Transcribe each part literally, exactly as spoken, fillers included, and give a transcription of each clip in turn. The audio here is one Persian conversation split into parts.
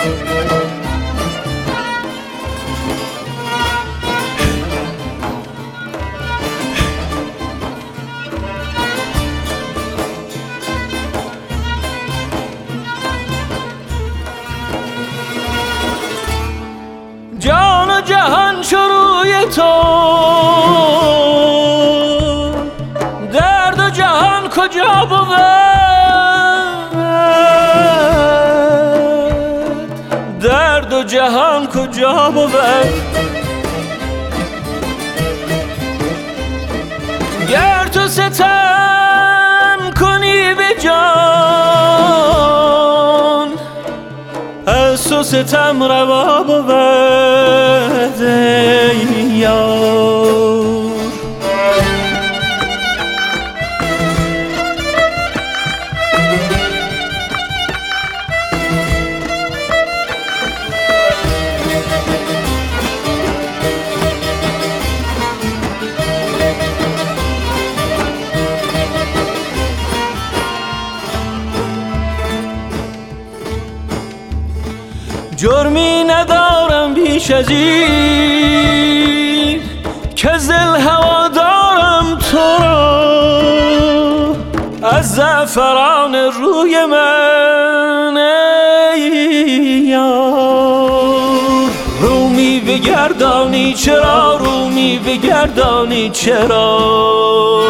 جان و جهان شروع تو، درد و جهان کجا بود؟ درد و جهان کجا بود؟ گر تو ستم کنی به جان، از تو ستم روا بود ای یار. جرمی ندارم بیش از این که دل هوا دارم تو را، از زعفران روی من ای یار. رومی بگردانی چرا، رومی بگردانی چرا؟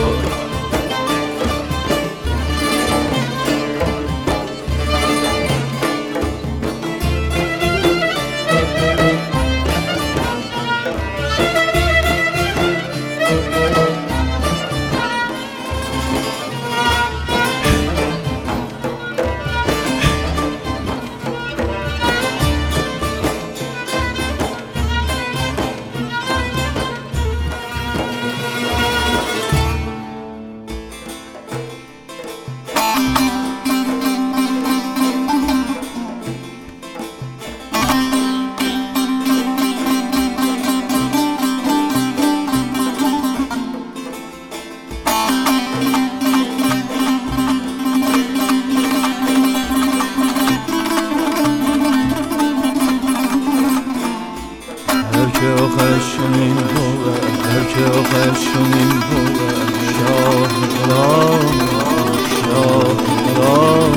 آخرشونین بود، هر که آخرشونین بود، شاه غلام شاه غلام،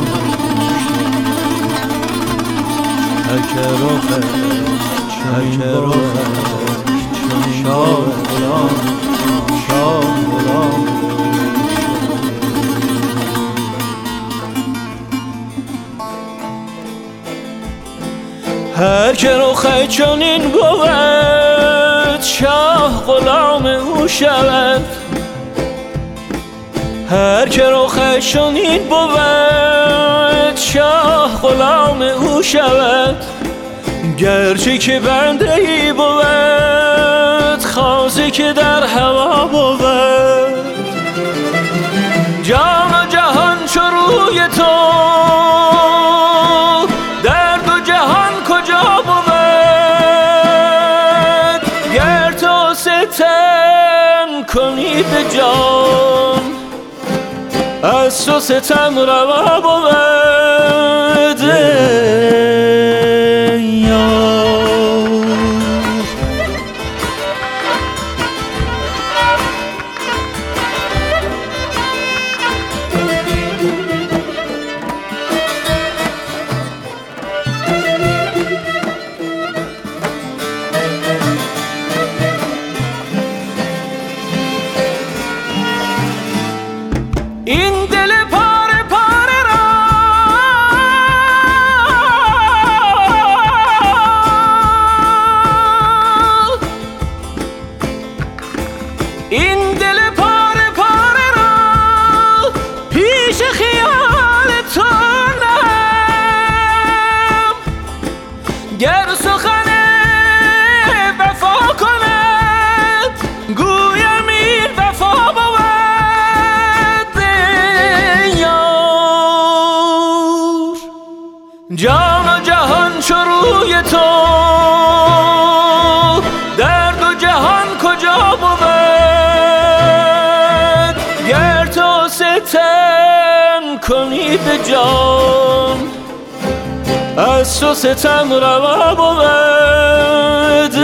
هر که آخرشونین بود، شاه غلام شاه غلام. هر که رخ چنین بود، شاه غلام او شود. هر که رخ چنین بود، شاه غلام او شود. گرچه که بنده ای بود، خاصه که در هوا بود. جان و جهان چو روی تو، درد و جهان کجا بود؟ گر تو ستم کنی به جان، از تو ستم روا بود ای یار. این دل پاره پاره را، این دل پاره پاره را پیش خیال تو نهم. گر سخن وفا کند، گویم این وفا بود یار. جان و جهان چو روی تو، درد و جهان کجا بود؟ گر تو ستم کنی به جان، از تو ستم روا بود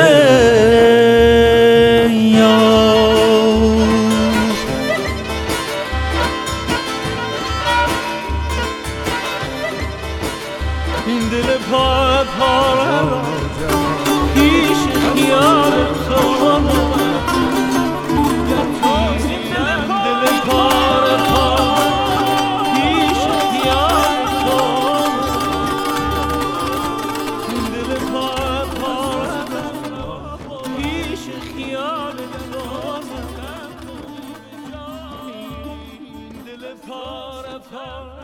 این دل پاره پاره را پیش خیال تو دل پاره پاره پیش خیال تو دل پاره پاره پیش خیال تو دل پاره پاره